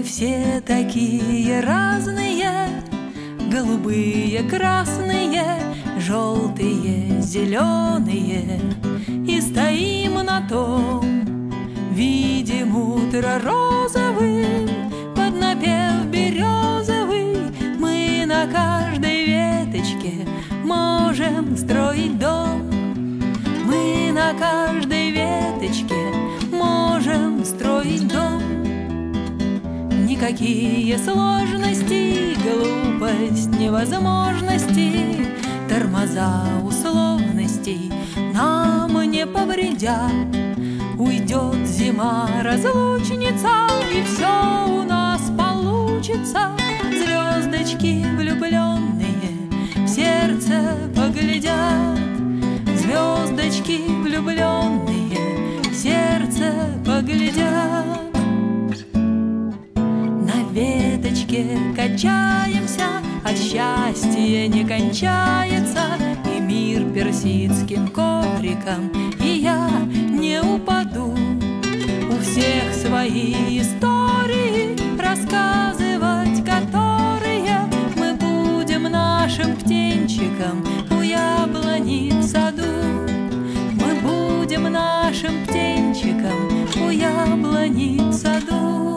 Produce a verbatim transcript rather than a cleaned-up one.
все такие разные, голубые, красные, желтые, зеленые. И стоим на том, видим утро розовым, под напев березовый. Мы на каждой веточке можем строить дом. Мы на каждой веточке можем строить дом. Никакие сложности, глупость, невозможности, тормоза условностей нам не повредят. Уйдет зима, разлучница, и все у нас получится. Звездочки влюбленные в сердце поглядят. Звездочки влюбленные в сердце поглядят. На веточке качаемся, от счастья не кончается, и мир персидским ковриком, и я не упаду. У всех свои истории, рассказывать которые мы будем нашим птенчиком у яблони в саду. Мы будем нашим птенчиком у яблони в саду.